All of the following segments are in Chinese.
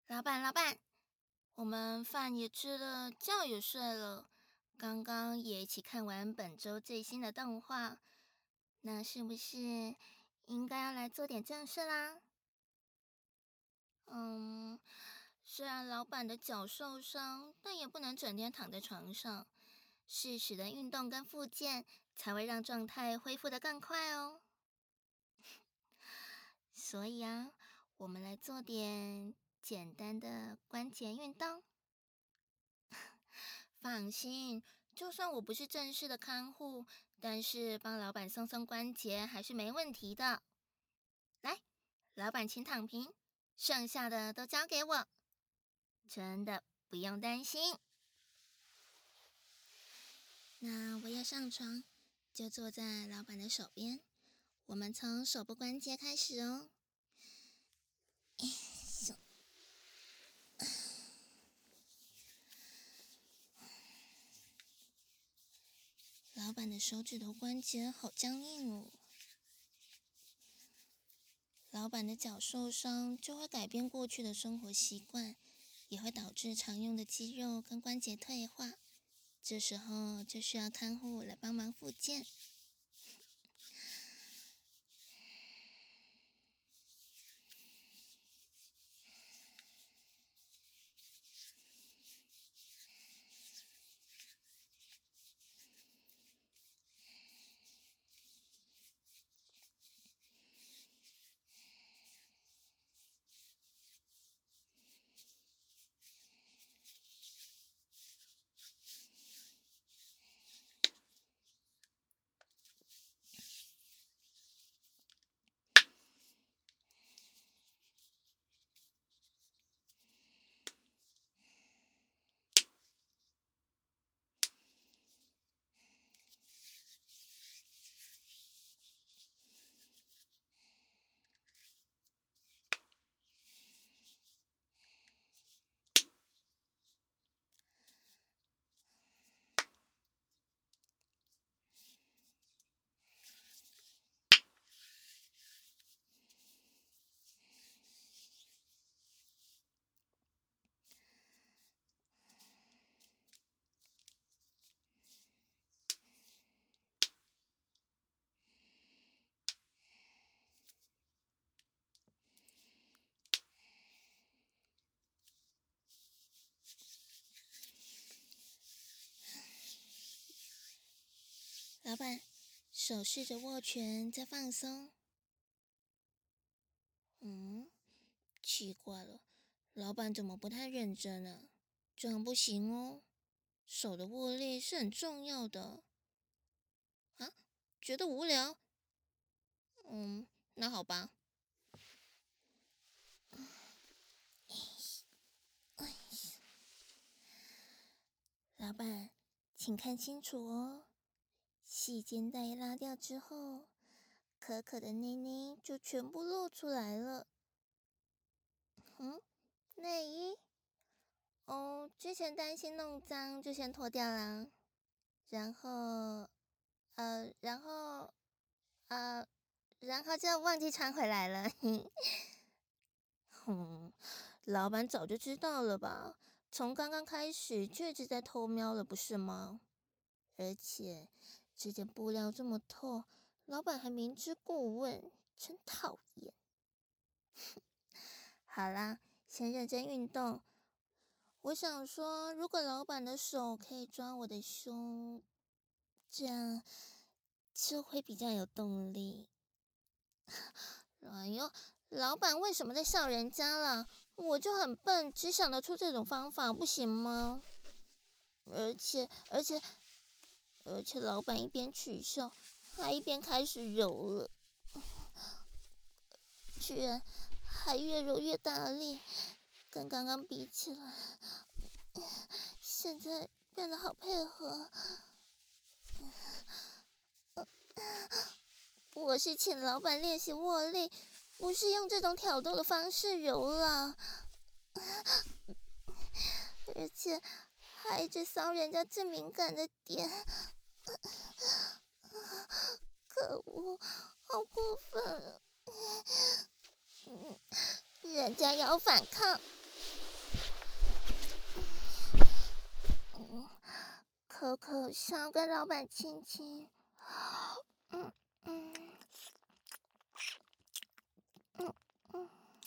老板，我们饭也吃了，觉也睡了，刚刚也一起看完本周最新的动画，那是不是应该要来做点正事啦？嗯，虽然老板的脚受伤，但也不能整天躺在床上，适时的运动跟复健才会让状态恢复得更快哦。所以啊，我们来做点简单的关节运动。放心，就算我不是正式的看护，但是帮老板松松关节还是没问题的。来，老板请躺平，剩下的都交给我，真的不用担心。那我要上床，就坐在老板的手边，我们从手部关节开始哦。老板的手指头关节好僵硬哦。老板的脚受伤，就会改变过去的生活习惯，也会导致常用的肌肉跟关节退化。这时候就需要看护来帮忙复健。老板，手试着握拳，再放松。奇怪了，老板怎么不太认真啊？这样不行哦，手的握力是很重要的。啊，觉得无聊？那好吧。老板，请看清楚哦，细肩带拉掉之后，可可的内内就全部露出来了。内衣？哦，之前担心弄脏，就先脱掉啦。然后，呃，然后，呃，然后就忘记穿回来了。老板早就知道了吧？从刚刚开始就一直在偷瞄了，不是吗？而且这件布料这么透，老板还明知故问，真讨厌。好啦，先认真运动。我想说，如果老板的手可以抓我的胸，这样就会比较有动力。哎呦，老板为什么在笑人家啦？我就很笨，只想得出这种方法，不行吗？而且，老板一边取笑，还一边开始揉了，居然还越揉越大力，跟刚刚比起来，现在变得好配合。我是请老板练习握力，不是用这种挑逗的方式揉了，而且还一直搔人家最敏感的点。可恶，好过分！人家要反抗， 可可想要跟老板亲亲。嗯嗯嗯嗯。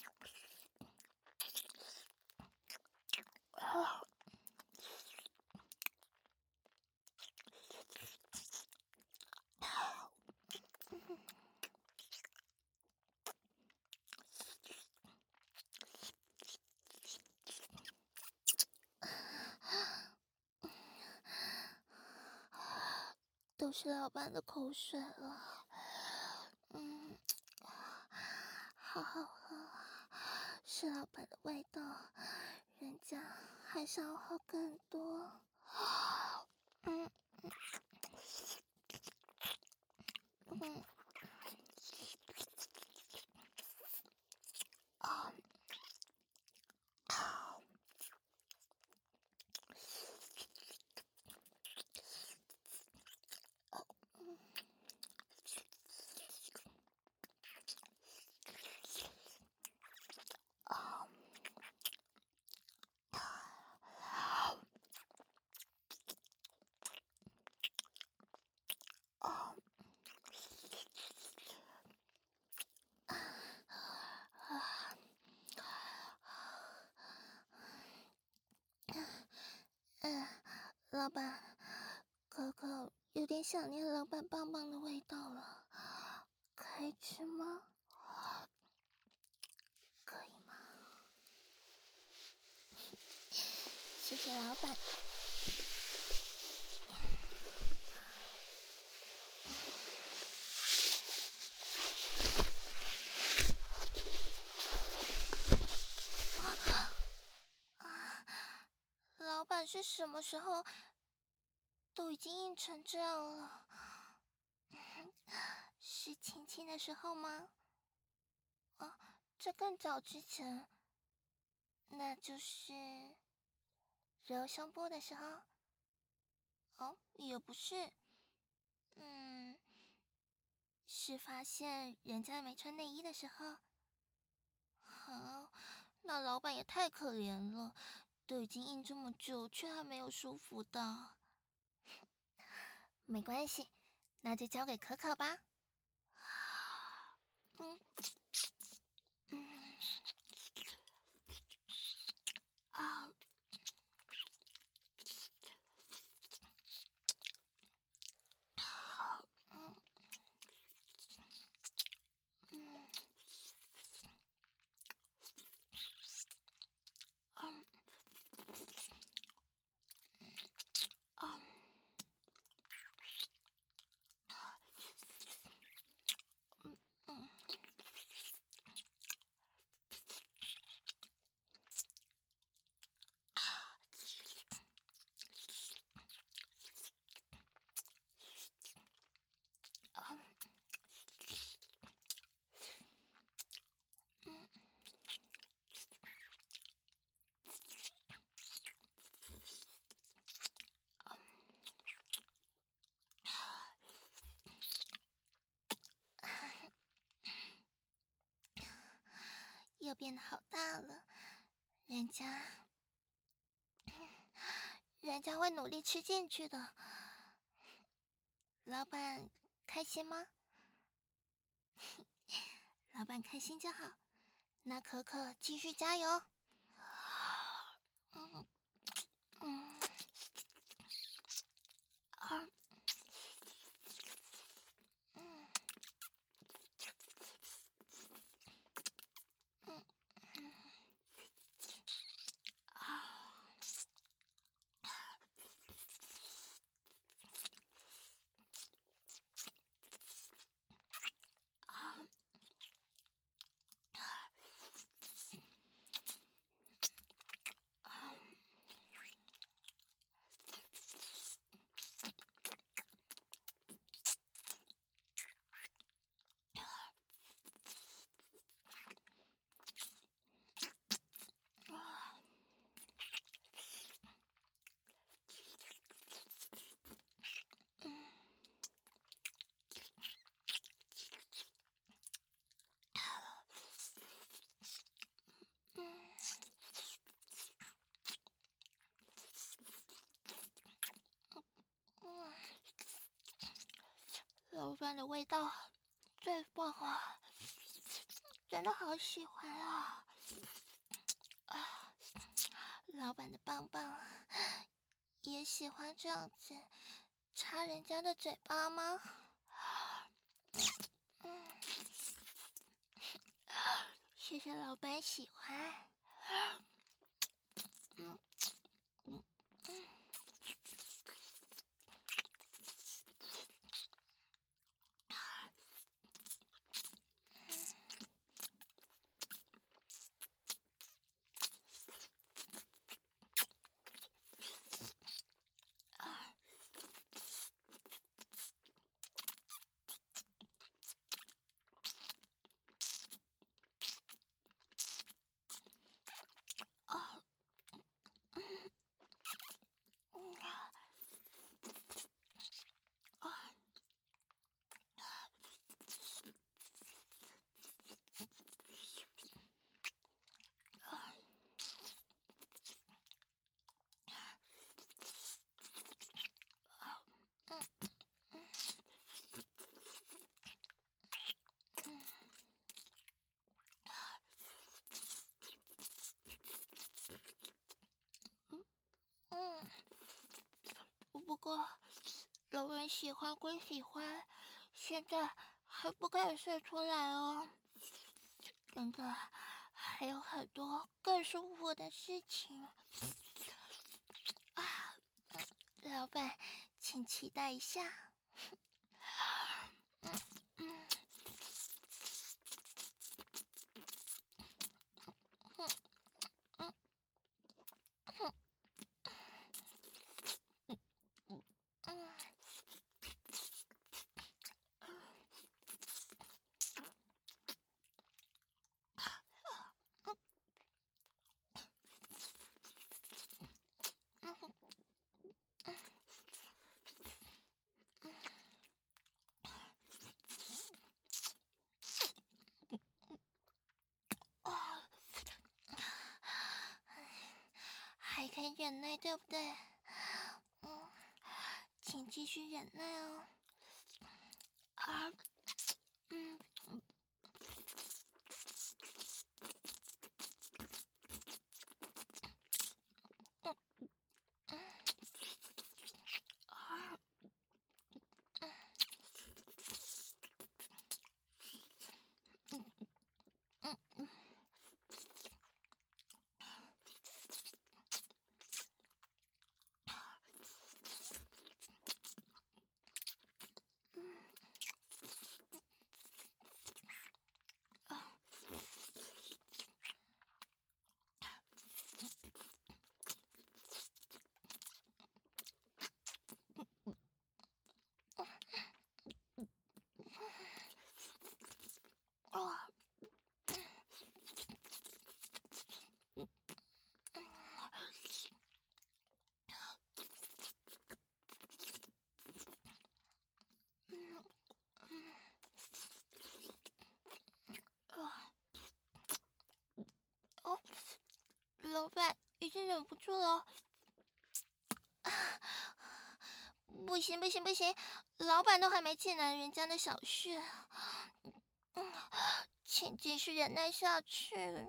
都是老板的口水了。好好喝，是老板的味道，人家还想要喝更多。嗯嗯啊啊啊！老板，可可有点想念老板棒棒的味道了，可以吃吗？可以吗？谢谢老板。老板是什么时候都已经硬成这样了？是亲亲的时候吗？啊，这更早之前，那就是揉胸部的时候。哦，也不是，嗯，是发现人家没穿内衣的时候。好，那老板也太可怜了，都已经硬这么久，却还没有舒服的。没关系，那就交给可可吧。嗯嗯啊嗯嗯嗯嗯嗯嗯又变得好大了，人家会努力吃进去的。老板开心吗？老板开心就好，那可可继续加油。嗯嗯啊嗯嗯啊啊！ 酸的味道最棒了，真的好喜欢啊！老板的棒棒也喜欢这样子插人家的嘴巴吗？谢谢老板喜欢。不过，老板喜欢归喜欢，现在还不可以说出来哦。等等，还有很多更舒服的事情啊！老板，请期待一下。还可以忍耐，对不对？请继续忍耐哦。啊，嗯。老板已经忍不住了。不行不行不行，老板都还没进来，人家的小事，请继续忍耐下去。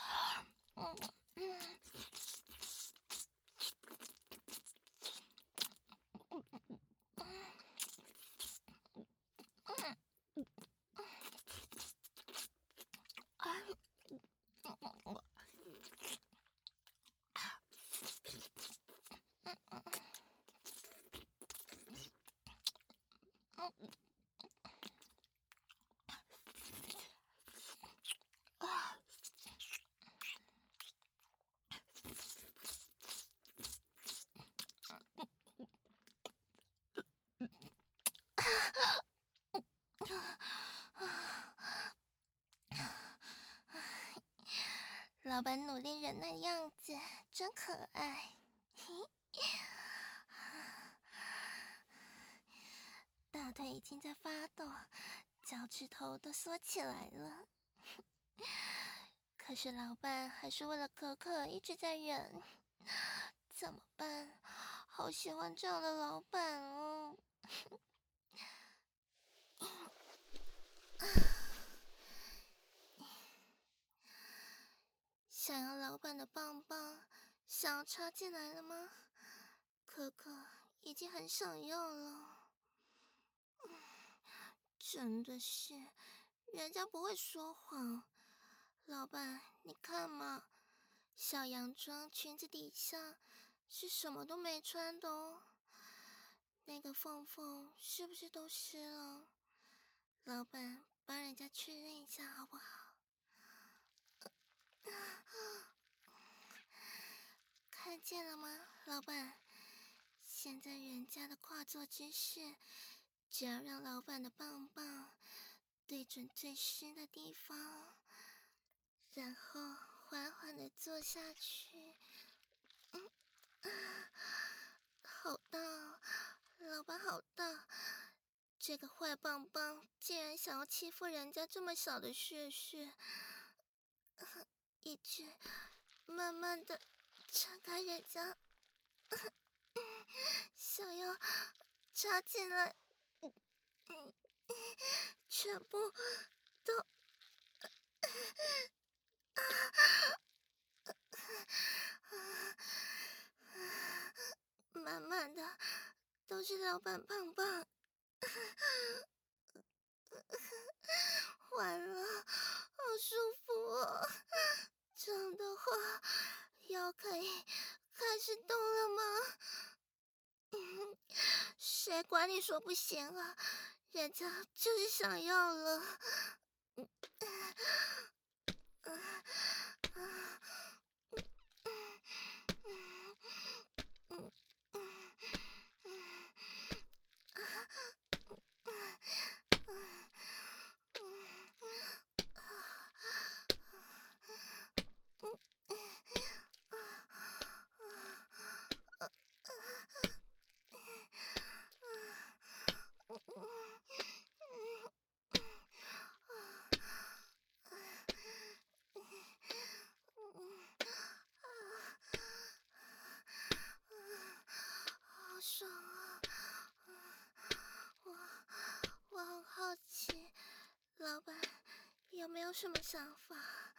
老板努力忍耐的样子真可爱。大腿已经在发抖，脚趾头都缩起来了。可是老板还是为了可可一直在忍，怎么办？好喜欢这样的老板哦。 想要老板的棒棒，想要插进来了吗？可可已经很想要了。真的是，人家不会说谎。老板，你看嘛，小洋装裙子底下是什么都没穿的哦。那个缝缝是不是都湿了？老板，帮人家确认一下好不好？看见了吗，老板？现在人家的跨坐姿势，只要让老板的棒棒对准最湿的地方，然后缓缓地坐下去。好大哦，老板好大！这个坏棒棒竟然想要欺负人家这么小的穴穴，一直慢慢的撑开人家，想要插进来，全部都满满的都是老板棒棒，完了，好舒服哦！这样的话，腰可以开始动了吗？谁管你说不行啊？人家就是想要了。好爽啊！我很好奇，老板有没有什么想法？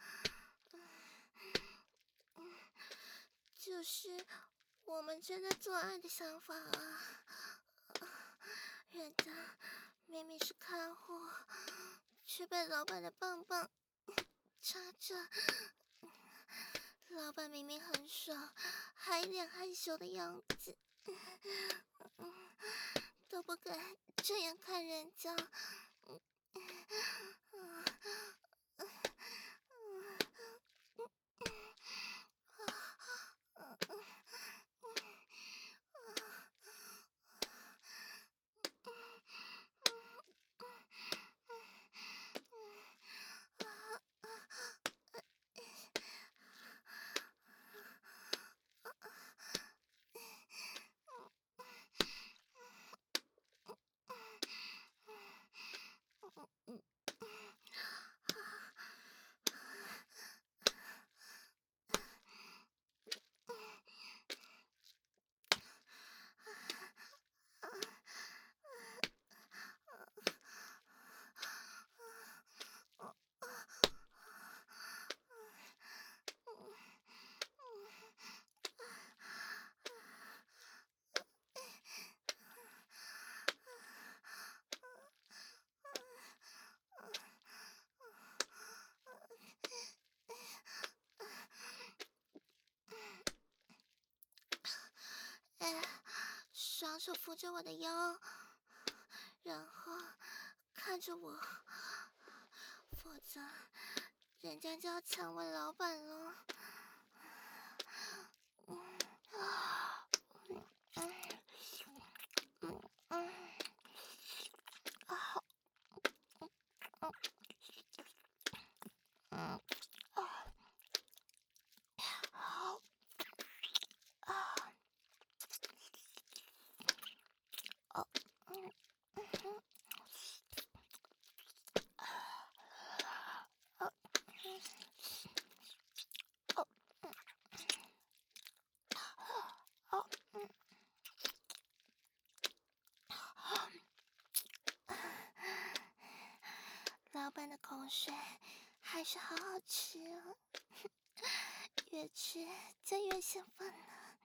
就是我们正在做爱的想法啊！人家明明是看护，却被老板的棒棒插着。老板明明很爽，还一脸害羞的样子，都不敢这样看人家。双手扶着我的腰，然后看着我，否则人家就要抢我老板了。 水还是好好吃哦，越吃就越兴奋了。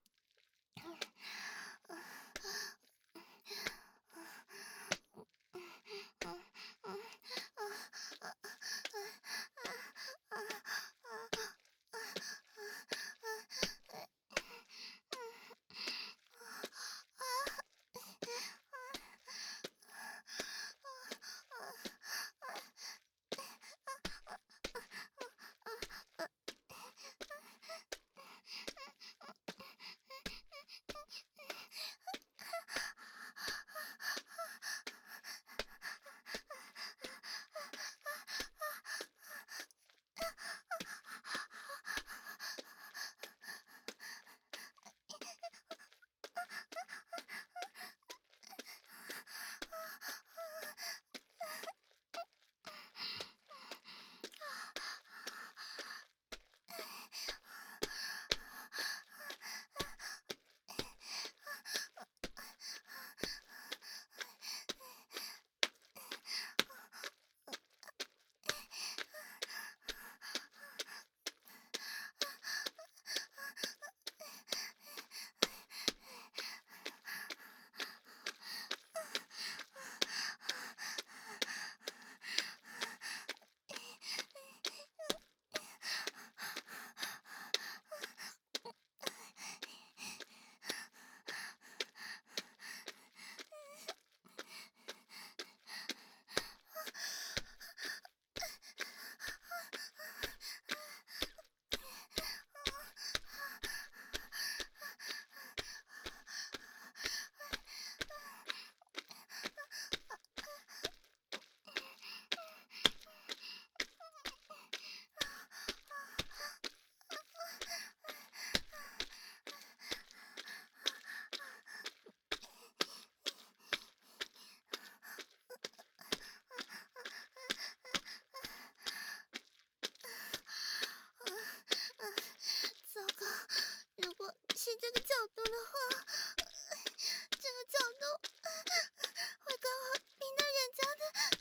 糟糕，如果是这个角度的话，这个角度会刚好顶到人家的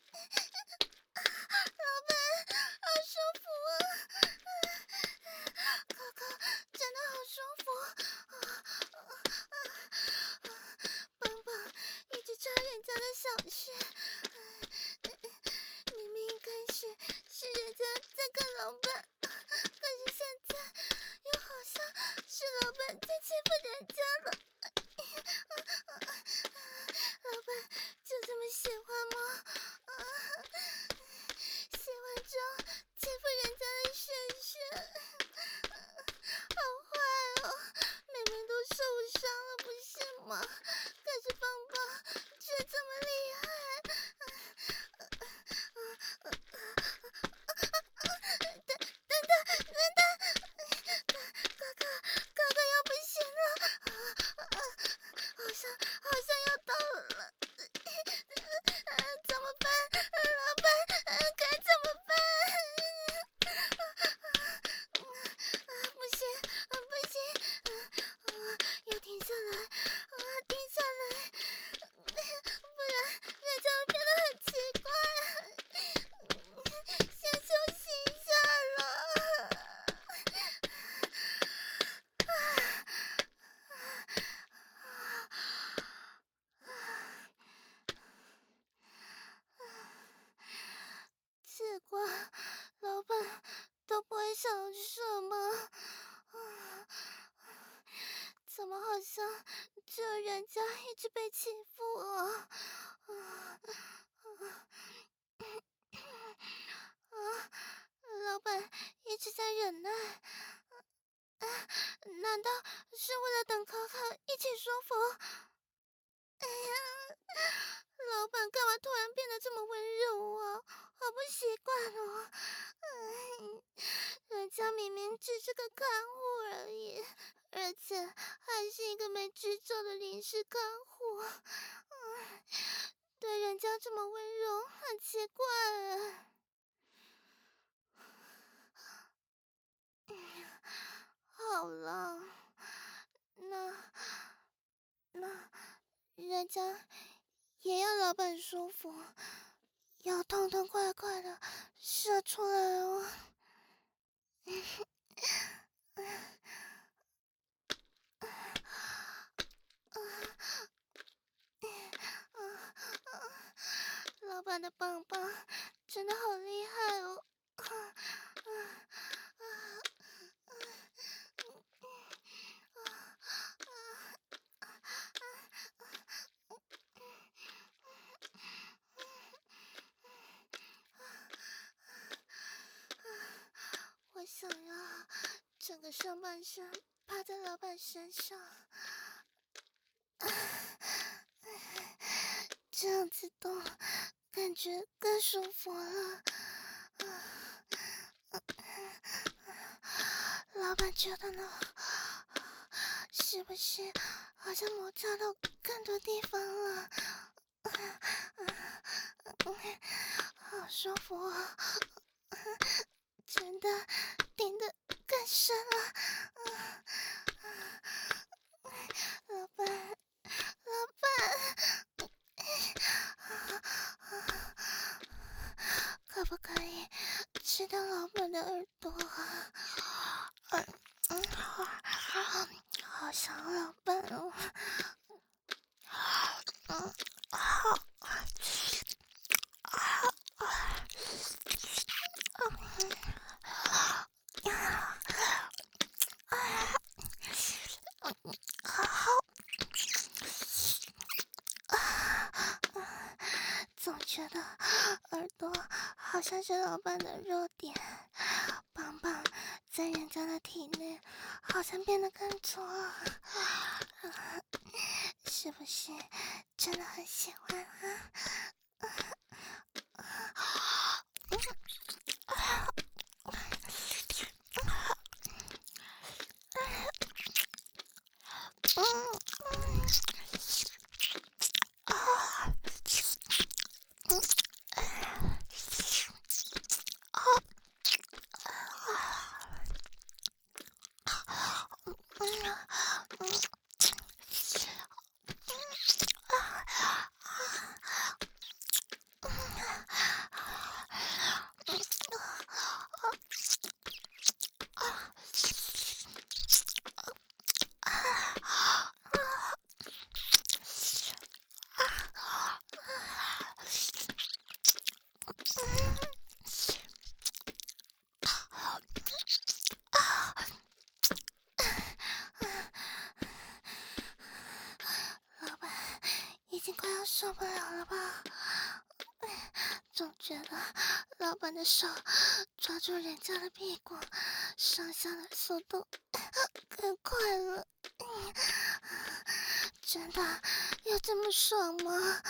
老板，好舒服啊！哥哥真的好舒服，棒棒一直抓人家的小穴，明明一开始是人家在跟老板，可是现在又好像是老板在欺负人家了。老板就这么喜欢吗？喜欢这样欺负人家的轩轩，好坏哦！妹妹都受伤了，不是吗？可是棒棒却这么厉害。哥哥要不行了，好像要到了，怎么办？老板，该怎么办？不行，不行，要停下来，停下来，不然人家会变得很奇怪。先休息一下了。奇怪，老板都不会想什么，怎么好像只有人家一直被欺负啊？老板一直在忍耐，难道是为了等可可一起舒服？哎呀，老板干嘛突然变得这么温柔啊？好不习惯哦。人家明明只是个看护而已，而且还是一个没执照的临时看护。对人家这么温柔，很奇怪哎。好了，那人家也要老板舒服， 要痛痛快快的射出来哦。老板的棒棒真的好厉害哦！我想要整个上半身趴在老板身上，这样子动感觉更舒服了。老板觉得呢？是不是好像摩擦到更多地方了？好舒服哦，真的顶得更深了。老板，老板，可不可以吃掉老板的耳朵啊？好想老板哦。总觉得耳朵好像是老板的弱点，棒棒在人家的体内好像变得更粗了，是不是真的很喜欢啊？老板已经快要受不了了吧？总觉得老板的手抓住人家的屁股，上下的速度更快了。真的有这么爽吗？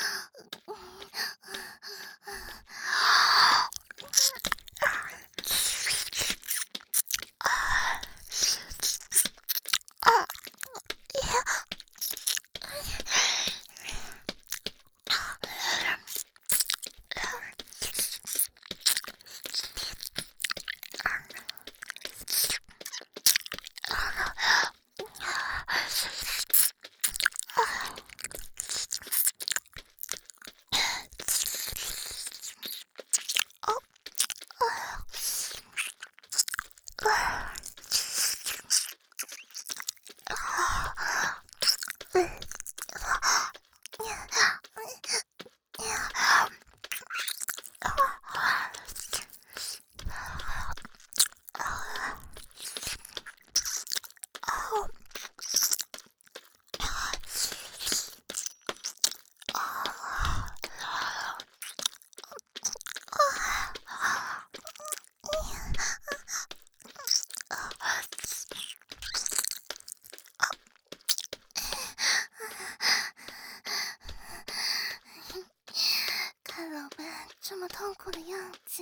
看老板这么痛苦的样子，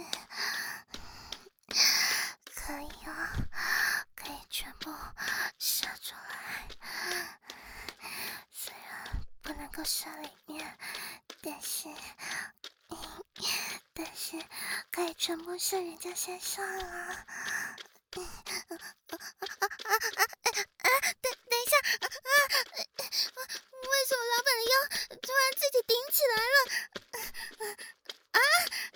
可以啊，可以全部射出来。虽然不能够射里面，但是可以全部射人家身上啊！等一下，为什么老板的腰突然自己顶起来了？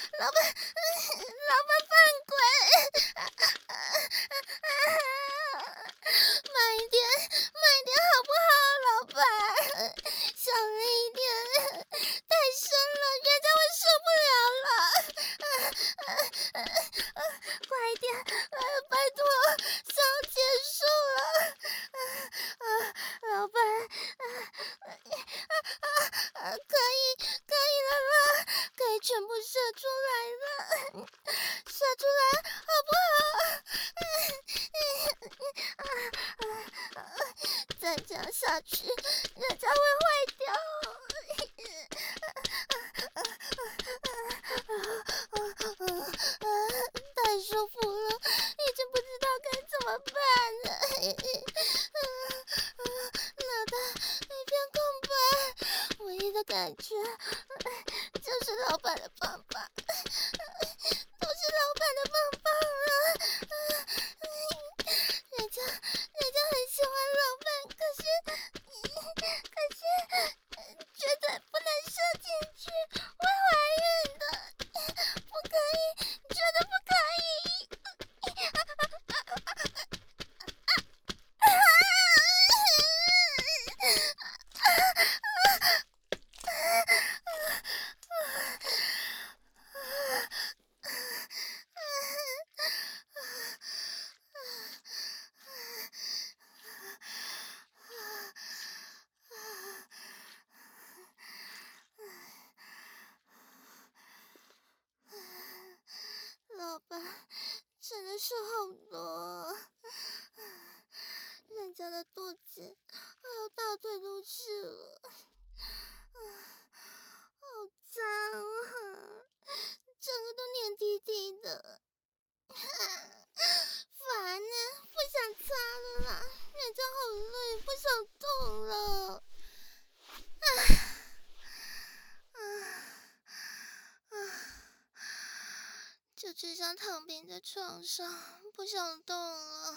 老板，老板犯规！慢一点，慢一点好不好，老板？小力一点，太深了，人家会受不了了。快一点，拜托，伤结束了。老板，可以了啦，可以全部射出来了，射出来好不好？再这样下去，人家会坏掉。太舒服了，已经不知道该怎么办了。脑袋一片空白，唯一的感觉就是老板的棒棒，都是老板的棒棒了。人家很喜欢老板，可是绝对不能射进去，会怀孕的，不可以，绝对不可以。老板，真的是好多，人家的肚子还有大腿都是了，好脏啊，整个都黏滴滴的，烦呢，不想擦了啦，人家好累，不想动了。就只想躺平在床上，不想动了。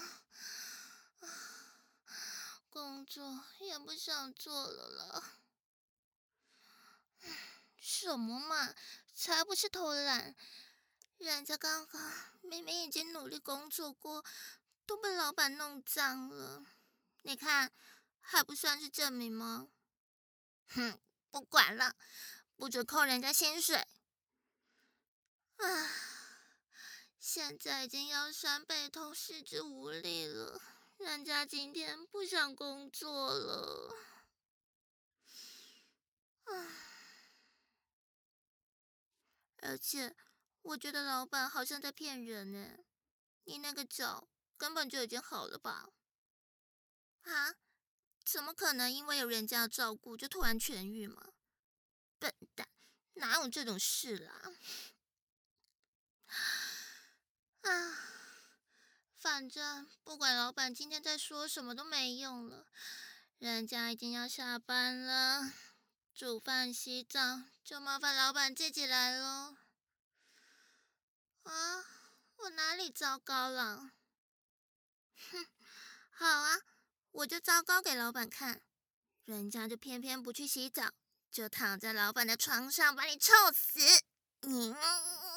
工作也不想做了啦。什么嘛，才不是偷懒！人家刚刚明明已经努力工作过，都被老板弄脏了。你看，还不算是证明吗？哼，不管了，不准扣人家薪水。啊，现在已经腰酸背痛、四肢无力了，人家今天不想工作了。而且，我觉得老板好像在骗人呢。你那个脚根本就已经好了吧？啊？怎么可能因为有人家照顾就突然痊愈嘛？笨蛋，哪有这种事啦？啊，反正不管老板今天在说什么都没用了，人家已经要下班了，煮饭洗澡就麻烦老板自己来咯。啊，我哪里糟糕了？哼，好啊，我就糟糕给老板看，人家就偏偏不去洗澡，就躺在老板的床上把你臭死。